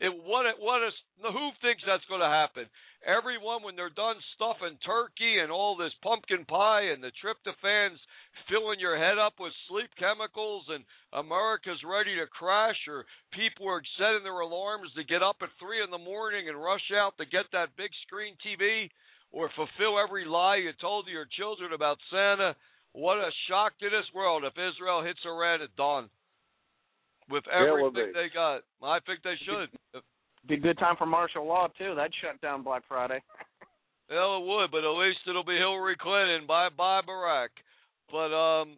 Who thinks that's going to happen? Everyone, when they're done stuffing turkey and all this pumpkin pie and the tryptophans filling your head up with sleep chemicals and America's ready to crash, or people are setting their alarms to get up at 3 in the morning and rush out to get that big screen TV or fulfill every lie you told to your children about Santa. What a shock to this world if Israel hits Iran at dawn. With everything they got. I think they should. Be a good time for martial law, too. That'd shut down Black Friday. Well, it would, but at least it'll be Hillary Clinton. Bye-bye, Barack. But,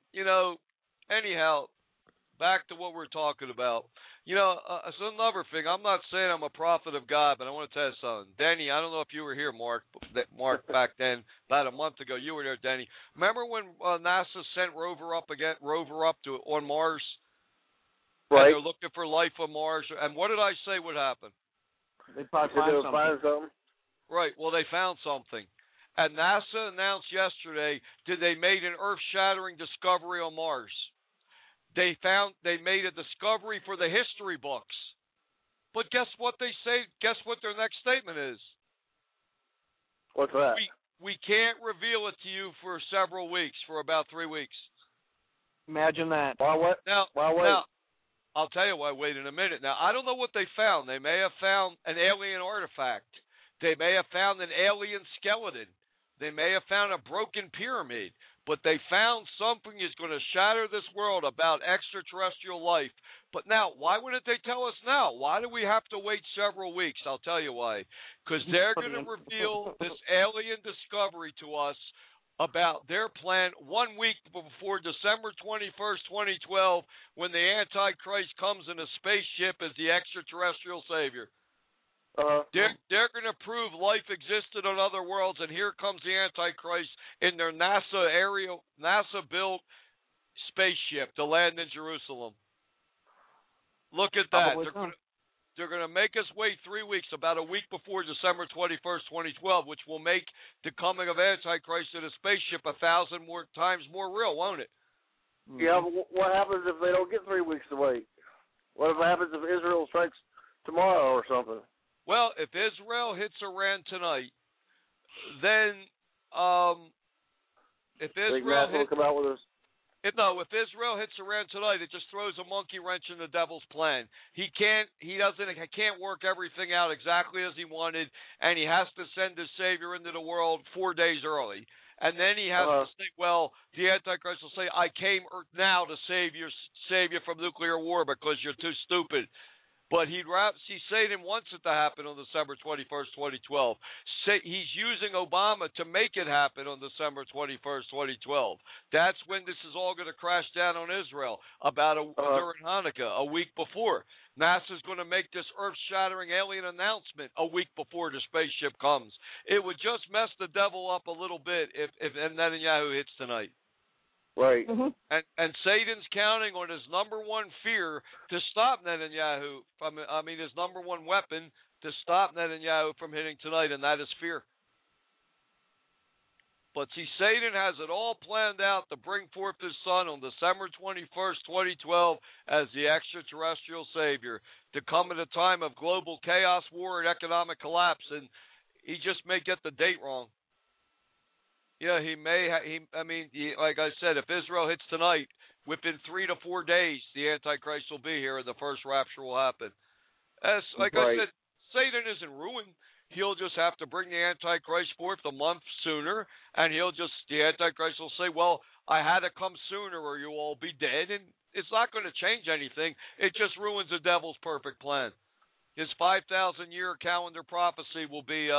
anyhow, back to what we're talking about. It's another thing. I'm not saying I'm a prophet of God, but I want to tell you something. Denny, I don't know if you were here, Mark, back then, about a month ago. You were there, Denny. Remember when NASA sent Rover up on Mars? Right. And they're looking for life on Mars. And what did I say would happen? They probably find something. Right. Well, they found something. And NASA announced yesterday that they made an earth-shattering discovery on Mars. They made a discovery for the history books. But guess what they say? Guess what their next statement is? What's that? We can't reveal it to you for several weeks, for about 3 weeks. Imagine that. Why wait? Now, I'll tell you why. Wait in a minute. Now, I don't know what they found. They may have found an alien artifact. They may have found an alien skeleton. They may have found a broken pyramid. But they found something is going to shatter this world about extraterrestrial life. But now, why wouldn't they tell us now? Why do we have to wait several weeks? I'll tell you why. Because they're going to reveal this alien discovery to us about their plan 1 week before December 21st, 2012, when the Antichrist comes in a spaceship as the extraterrestrial savior. They're going to prove life existed on other worlds, and here comes the Antichrist in their NASA-built spaceship to land in Jerusalem. Look at that. They're going to make us wait 3 weeks, about a week before December 21st, 2012, which will make the coming of Antichrist in a spaceship 1,000 more times more real, won't it? Yeah, but what happens if they don't get 3 weeks to wait? What happens if Israel strikes tomorrow or something? Well, if Israel hits Iran tonight, then if Israel If Israel hits Iran tonight, it just throws a monkey wrench in the devil's plan. He can't work everything out exactly as he wanted, and he has to send his savior into the world 4 days early. And then he has to say, well, the Antichrist will say, I came now to save you from nuclear war because you're too stupid. But Satan wants it to happen on December 21st, 2012. He's using Obama to make it happen on December 21st, 2012. That's when this is all going to crash down on Israel, during Hanukkah, a week before. NASA's going to make this earth-shattering alien announcement a week before the spaceship comes. It would just mess the devil up a little bit if Netanyahu hits tonight. Right. Mm-hmm. And Satan's counting on his number one fear to stop Netanyahu his number one weapon to stop Netanyahu from hitting tonight, and that is fear. But see, Satan has it all planned out to bring forth his son on December 21st, 2012 as the extraterrestrial savior, to come at a time of global chaos, war, and economic collapse, and he just may get the date wrong. Yeah, he may. Like I said, if Israel hits tonight, within 3 to 4 days, the Antichrist will be here, and the first rapture will happen. I said, Satan isn't ruined. He'll just have to bring the Antichrist forth a month sooner, and the Antichrist will say, well, I had to come sooner or you'll all be dead. And it's not going to change anything. It just ruins the devil's perfect plan. His 5,000-year calendar prophecy will be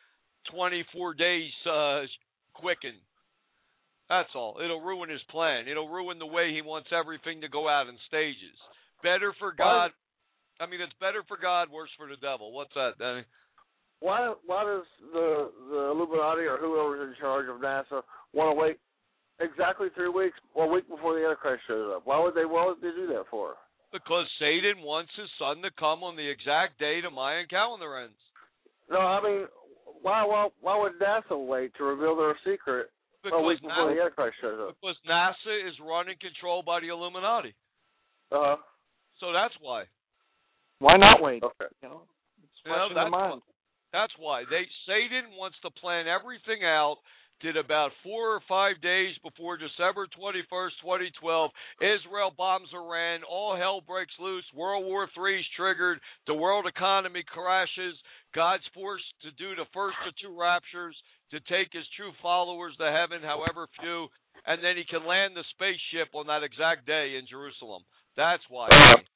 24 days quickened. That's all. It'll ruin his plan. It'll ruin the way he wants everything to go out in stages. Better for God. I mean, it's better for God, worse for the devil. What's that, Danny? Why does the Illuminati or whoever's in charge of NASA want to wait exactly 3 weeks, or a week before the Antichrist shows up? Why would they do that for? Because Satan wants his son to come on the exact day the Mayan calendar ends. No, I mean, why would NASA wait to reveal their secret a week before the Antichrist shows up? Because NASA is run and controlled by the Illuminati. Uh-huh. So that's why. Why not wait? Okay. It's fresh in their mind. That's why. Satan wants to plan everything out. Did about 4 or 5 days before December 21st, 2012. Israel bombs Iran. All hell breaks loose. World War III is triggered. The world economy crashes. God's forced to do the first of 2 raptures to take his true followers to heaven, however few, and then he can land the spaceship on that exact day in Jerusalem. That's why.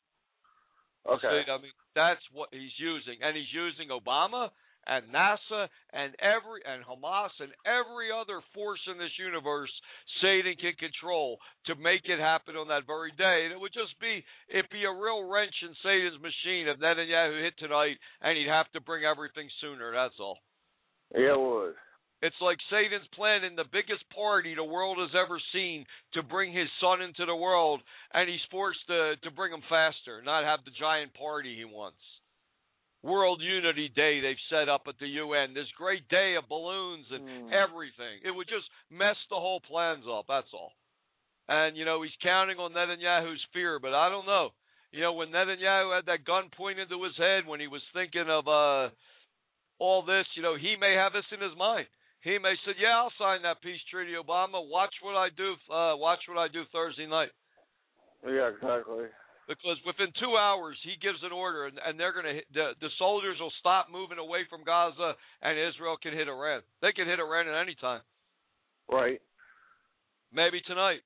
Okay. See, I mean, that's what he's using. And he's using Obama and NASA and Hamas and every other force in this universe Satan can control to make it happen on that very day. And it'd be a real wrench in Satan's machine if Netanyahu hit tonight, and he'd have to bring everything sooner, that's all. Yeah, it would. It's like Satan's planning the biggest party the world has ever seen to bring his son into the world, and he's forced to bring him faster, not have the giant party he wants. World Unity Day they've set up at the UN, this great day of balloons and everything. It would just mess the whole plans up, that's all. And, he's counting on Netanyahu's fear, but I don't know. When Netanyahu had that gun pointed to his head when he was thinking of all this, he may have this in his mind. He may say, yeah, I'll sign that peace treaty, Obama. Watch what I do Thursday night. Yeah, exactly. Because within 2 hours, he gives an order, and they're going to the soldiers will stop moving away from Gaza, and Israel can hit Iran. They can hit Iran at any time. Right. Maybe tonight.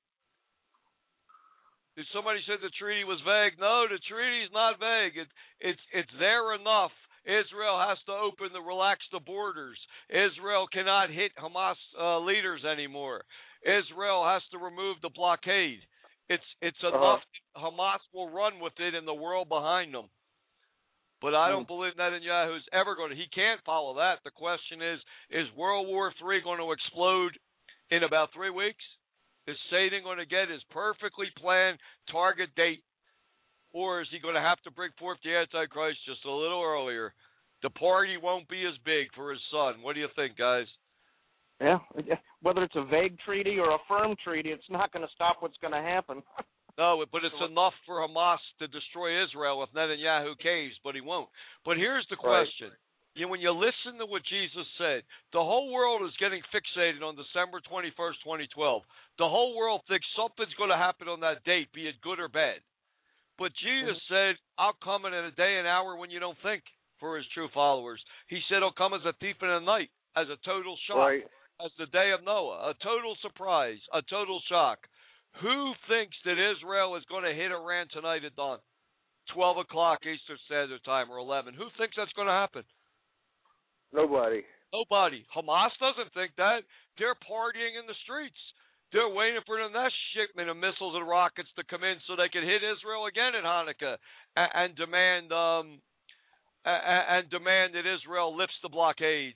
Somebody said the treaty was vague. No, the treaty is not vague. It's there enough. Israel has to relax the borders. Israel cannot hit Hamas leaders anymore. Israel has to remove the blockade. It's enough. Hamas will run with it and the world behind them. But I don't believe Netanyahu's ever going to. He can't follow that. The question is World War III going to explode in about 3 weeks? Is Satan going to get his perfectly planned target date? Or is he going to have to bring forth the Antichrist just a little earlier? The party won't be as big for his son. What do you think, guys? Yeah. Whether it's a vague treaty or a firm treaty, it's not going to stop what's going to happen. No, but it's enough for Hamas to destroy Israel if Netanyahu caves, but he won't. But here's the question. Right. When you listen to what Jesus said, the whole world is getting fixated on December 21st, 2012. The whole world thinks something's going to happen on that date, be it good or bad. But Jesus said, I'll come in a day and hour when you don't think, for his true followers. He said he'll come as a thief in the night, as a total shock, as the day of Noah, a total surprise, a total shock. Who thinks that Israel is going to hit Iran tonight at dawn? 12 o'clock Eastern Standard Time or 11. Who thinks that's going to happen? Nobody. Hamas doesn't think that. They're partying in the streets. They're waiting for the next shipment of missiles and rockets to come in so they can hit Israel again at Hanukkah and demand that Israel lifts the blockades.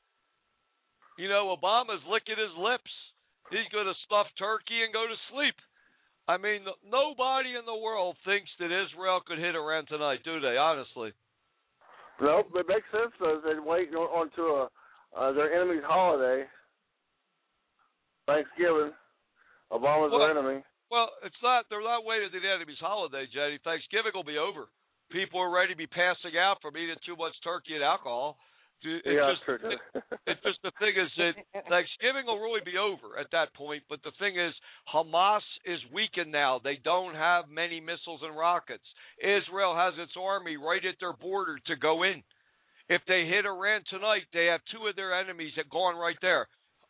Obama's licking his lips. He's going to stuff turkey and go to sleep. I mean, nobody in the world thinks that Israel could hit Iran tonight, do they, honestly? Nope, it makes sense, though. They're waiting on to their enemy's holiday, Thanksgiving. Obama's their enemy. Well, they're not waiting to the enemy's holiday, Jetty. Thanksgiving will be over. People are ready to be passing out from eating too much turkey and alcohol. It's just the thing is that Thanksgiving will really be over at that point. But the thing is, Hamas is weakened now. They don't have many missiles and rockets. Israel has its army right at their border to go in. If they hit Iran tonight, they have 2 of their enemies that gone right there.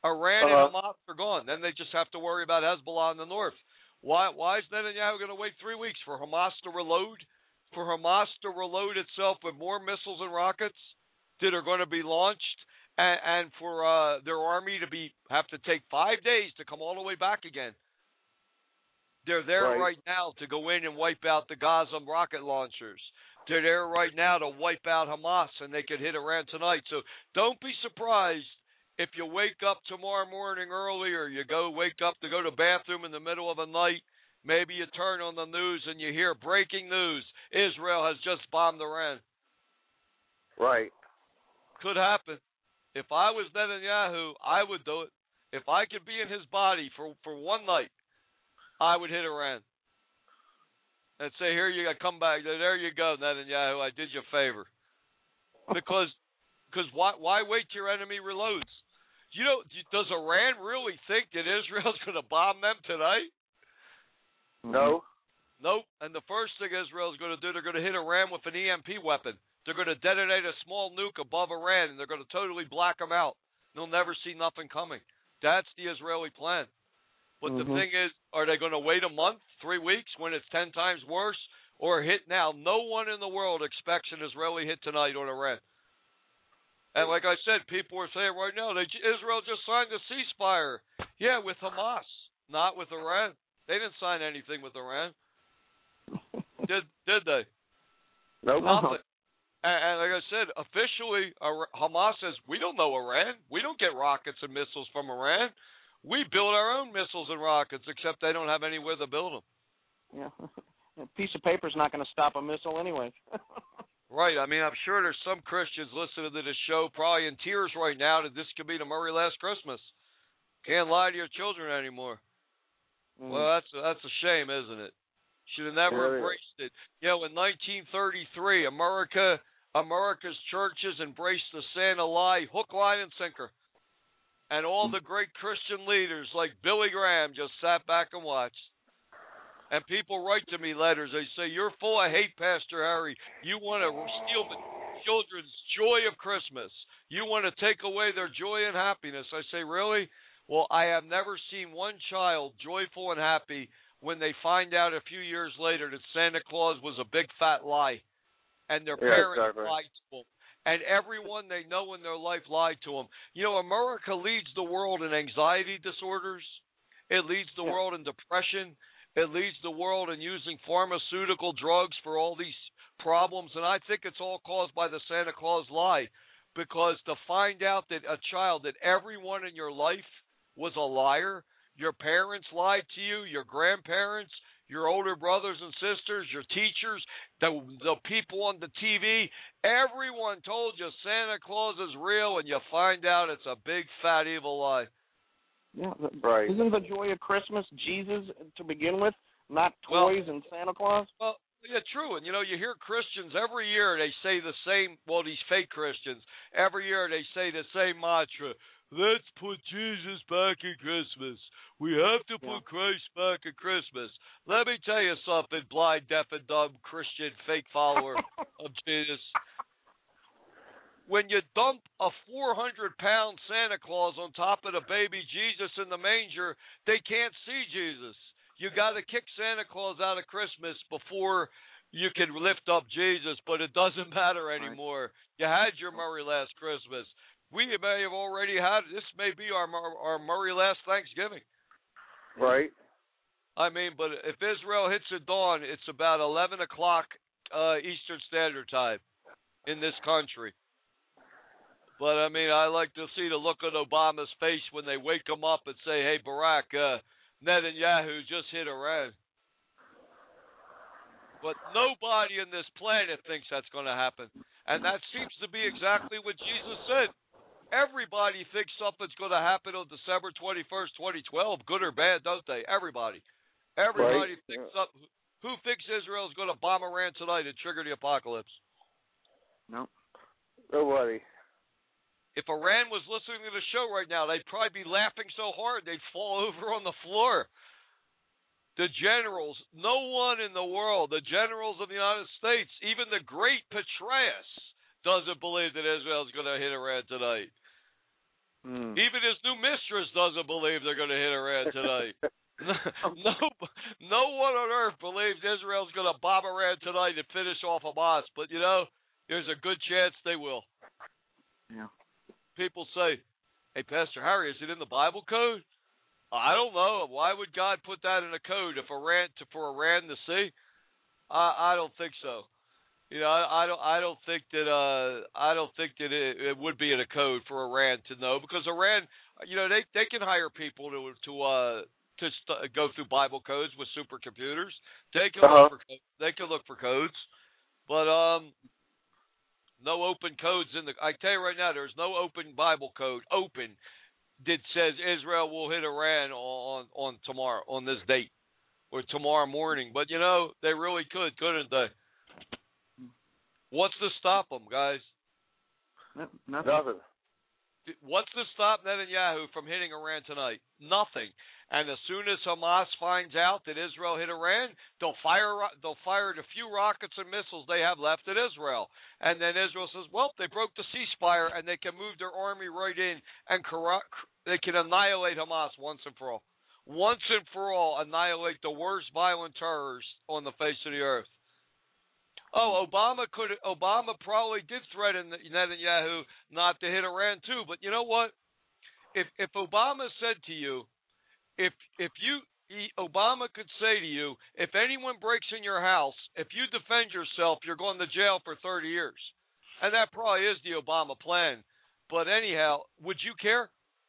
Iran and Hamas are gone. Then they just have to worry about Hezbollah in the north. Why is Netanyahu going to wait 3 weeks for Hamas to reload? For Hamas to reload itself with more missiles and rockets that are going to be launched, and for their army to have to take 5 days to come all the way back again. They're there right now to go in and wipe out the Gaza rocket launchers. They're there right now to wipe out Hamas, and they could hit Iran tonight. So don't be surprised if you wake up tomorrow morning early, or you wake up to go to the bathroom in the middle of the night. Maybe you turn on the news and you hear breaking news: Israel has just bombed Iran. Right. Could happen. If I was Netanyahu, I would do it. If I could be in his body for one night, I would hit Iran and say, "Here you go, come back. There you go, Netanyahu. I did you a favor." Because why wait till your enemy reloads? You know, does Iran really think that Israel's going to bomb them tonight? No. Nope. And the first thing Israel's going to do, they're going to hit Iran with an EMP weapon. They're going to detonate a small nuke above Iran, and they're going to totally black them out. They'll never see nothing coming. That's the Israeli plan. But the thing is, are they going to wait a month, 3 weeks, when it's 10 times worse, or hit now? No one in the world expects an Israeli hit tonight on Iran. And like I said, people are saying right now, Israel just signed a ceasefire. Yeah, with Hamas, not with Iran. They didn't sign anything with Iran. Did they? Nope. Nothing. And like I said, officially, Hamas says, we don't know Iran. We don't get rockets and missiles from Iran. We build our own missiles and rockets, except they don't have anywhere to build them. Yeah, a piece of paper's not going to stop a missile anyway. Right. I mean, I'm sure there's some Christians listening to this show probably in tears right now that this could be the Murray Last Christmas. Can't lie to your children anymore. Well, that's a shame, isn't it? Should have never embraced it. You know, in 1933, America's churches embraced the Santa lie, hook, line, and sinker. And all the great Christian leaders like Billy Graham just sat back and watched. And people write to me letters. They say, "You're full of hate, Pastor Harry. You want to steal the children's joy of Christmas. You want to take away their joy and happiness." I say, "Really? Well, I have never seen one child joyful and happy when they find out a few years later that Santa Claus was a big fat lie, and their parents lied to them, and everyone they know in their life lied to them." You know, America leads the world in anxiety disorders. It leads the world in depression. It leads the world in using pharmaceutical drugs for all these problems, and I think it's all caused by the Santa Claus lie, because to find out that a child, that everyone in your life was a liar, your parents lied to you, your grandparents, your older brothers and sisters, your teachers, the people on the TV, everyone told you Santa Claus is real, and you find out it's a big, fat, evil lie. Yeah, right. Isn't the joy of Christmas Jesus to begin with, not toys and Santa Claus? Well, yeah, true. And, you know, you hear Christians every year, they say the same, well, these fake Christians, every year they say the same mantra: let's put Jesus back in Christmas. We have to put Christ back in Christmas. Let me tell you something, blind, deaf, and dumb Christian fake follower of Jesus. When you dump a 400-pound Santa Claus on top of the baby Jesus in the manger, they can't see Jesus. You got to kick Santa Claus out of Christmas before you can lift up Jesus, but it doesn't matter anymore. You had your Murray Last Christmas. We may have already had, this may be our Murray Last Thanksgiving. Right. I mean, but if Israel hits at dawn, it's about 11 o'clock Eastern Standard Time in this country. But, I mean, I like to see the look on Obama's face when they wake him up and say, "Hey, Barack, Netanyahu just hit Iran." But nobody on this planet thinks that's going to happen. And that seems to be exactly what Jesus said. Everybody thinks something's going to happen on December 21st, 2012, good or bad, don't they? Everybody. Everybody thinks something. Who thinks Israel's going to bomb Iran tonight and trigger the apocalypse? No. Nobody. If Iran was listening to the show right now, they'd probably be laughing so hard they'd fall over on the floor. The generals, no one in the world, the generals of the United States, even the great Petraeus, doesn't believe that Israel's going to hit Iran tonight. Even his new mistress doesn't believe they're going to hit Iran tonight. No one on earth believes Israel's going to bomb Iran tonight and finish off Hamas. But, there's a good chance they will. Yeah. People say, hey, Pastor Harry, is it in the Bible code? I don't know. Why would God put that in a code for Iran to see? I don't think so. I don't think that it would be in a code for Iran to know, because Iran, they can hire people to go through Bible codes with supercomputers. They can look for codes, but no open codes in the. I tell you right now, there's no open Bible code that says Israel will hit Iran on tomorrow, on this date, or tomorrow morning. But they really could, couldn't they? What's to stop them, guys? Nothing. What's to stop Netanyahu from hitting Iran tonight? Nothing. And as soon as Hamas finds out that Israel hit Iran, they'll fire the few rockets and missiles they have left at Israel. And then Israel says, well, they broke the ceasefire, and they can move their army right in and they can annihilate Hamas once and for all. Once and for all, annihilate the worst violent terrorists on the face of the earth. Oh, Obama probably did threaten Netanyahu not to hit Iran too. But you know what? If Obama said to you, Obama could say to you, if anyone breaks in your house, if you defend yourself, you're going to jail for 30 years. And that probably is the Obama plan. But anyhow, would you care?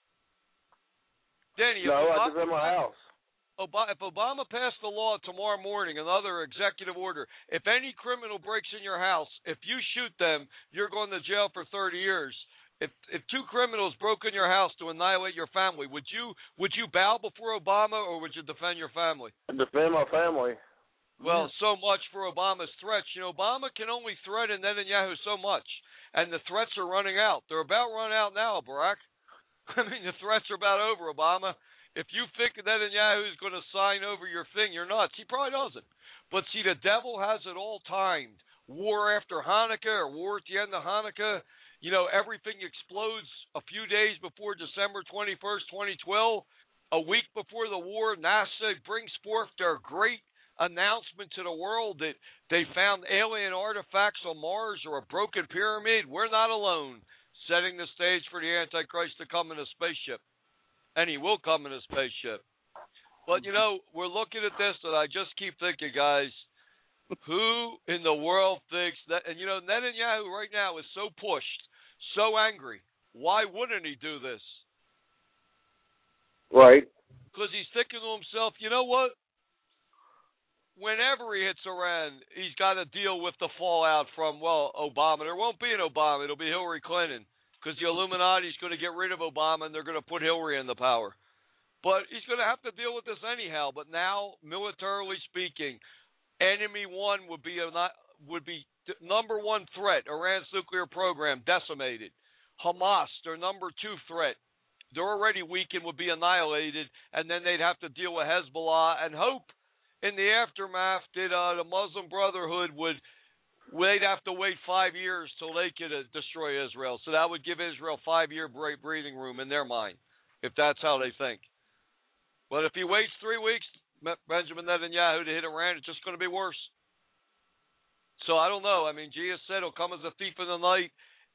Danny, no, I defend my house. If Obama passed the law tomorrow morning, another executive order, if any criminal breaks in your house, if you shoot them, you're going to jail for 30 years. If two criminals broke in your house to annihilate your family, would you bow before Obama, or would you defend your family? I defend my family. Well, so much for Obama's threats. Obama can only threaten Netanyahu so much, and the threats are running out. They're about run out now, Barack. I mean, the threats are about over, Obama. If you think Netanyahu is going to sign over your thing, you're nuts. He probably doesn't. But see, the devil has it all timed. War after Hanukkah, or war at the end of Hanukkah. Everything explodes a few days before December 21st, 2012. A week before the war, NASA brings forth their great announcement to the world that they found alien artifacts on Mars or a broken pyramid. We're not alone. Setting the stage for the Antichrist to come in a spaceship. And he will come in a spaceship. But, we're looking at this, and I just keep thinking, guys, who in the world thinks that? And, Netanyahu right now is so pushed, so angry. Why wouldn't he do this? Right. Because he's thinking to himself, you know what? Whenever he hits Iran, he's got to deal with the fallout from, Obama. There won't be an Obama. It'll be Hillary Clinton. Because the Illuminati is going to get rid of Obama, and they're going to put Hillary in the power. But he's going to have to deal with this anyhow. But now, militarily speaking, enemy one would be number one threat. Iran's nuclear program decimated. Hamas, their number two threat. They're already weakened, would be annihilated, and then they'd have to deal with Hezbollah and hope in the aftermath that the Muslim Brotherhood they'd have to wait 5 years till they could destroy Israel. So that would give Israel 5-year breathing room in their mind, if that's how they think. But if he waits 3 weeks, Benjamin Netanyahu, to hit Iran, it's just going to be worse. So I don't know. I mean, Jesus said he'll come as a thief in the night.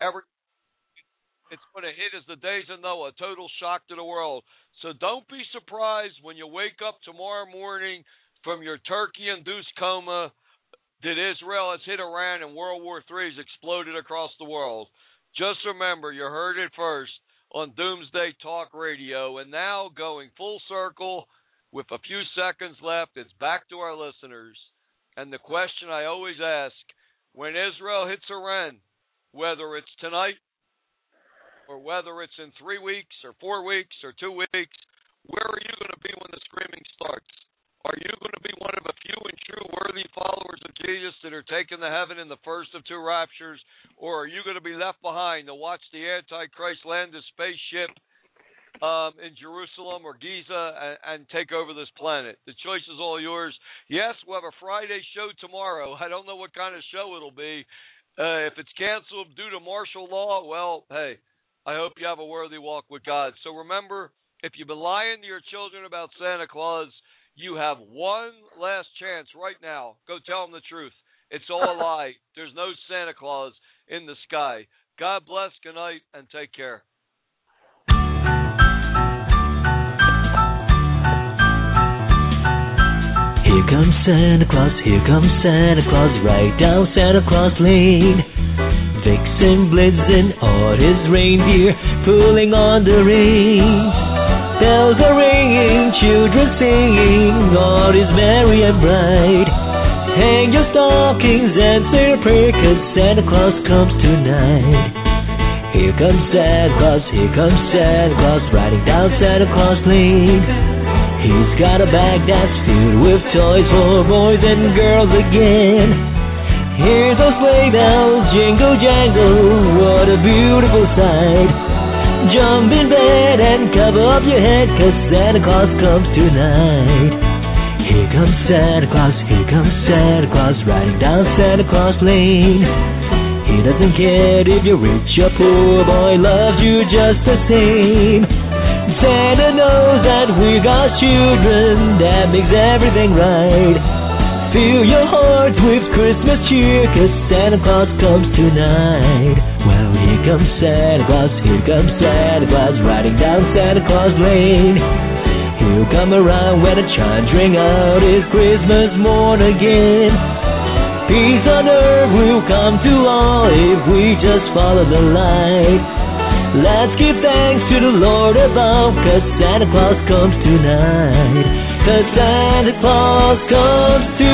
It's going to hit as the days of Noah, total shock to the world. So don't be surprised when you wake up tomorrow morning from your turkey-induced coma that Israel has hit Iran and World War III has exploded across the world. Just remember, you heard it first on Doomsday Talk Radio. And now, going full circle, with a few seconds left, it's back to our listeners. And the question I always ask, when Israel hits Iran, whether it's tonight or whether it's in 3 weeks or 4 weeks or 2 weeks, where are you going to be when the screaming starts? Are you going to be one of a few and true worthy followers of Jesus that are taken to heaven in the first of two raptures? Or are you going to be left behind to watch the Antichrist land his spaceship in Jerusalem or Giza and take over this planet? The choice is all yours. Yes, we'll have a Friday show tomorrow. I don't know what kind of show it'll be. If it's canceled due to martial law, well, hey, I hope you have a worthy walk with God. So remember, if you've been lying to your children about Santa Claus, you have one last chance right now. Go tell them the truth. It's all a lie. There's no Santa Claus in the sky. God bless, good night, and take care. Here comes Santa Claus, right down Santa Claus Lane. Vixen, Blitzen, all his reindeer pulling on the reins. Bells are ringing, children singing, all is merry and bright. Hang your stockings and say a prayer, 'cause Santa Claus comes tonight. Here comes Santa Claus, riding down Santa Claus Lane. He's got a bag that's filled with toys for boys and girls again. Hear those sleigh bells jingle jangle, what a beautiful sight. Jump in bed and cover up your head, 'cause Santa Claus comes tonight. Here comes Santa Claus, riding down Santa Claus Lane. He doesn't care if you're rich or poor, boy loves you just the same. Santa knows that we got children, that makes everything right. Fill your hearts with Christmas cheer, 'cause Santa Claus comes tonight. Well, here comes Santa Claus, riding down Santa Claus Lane. He'll come around when the chimes ring out, it's Christmas morn again. Peace on earth will come to all if we just follow the light. Let's give thanks to the Lord above, 'cause Santa Claus comes tonight. 'Cause Santa Claus comes tonight.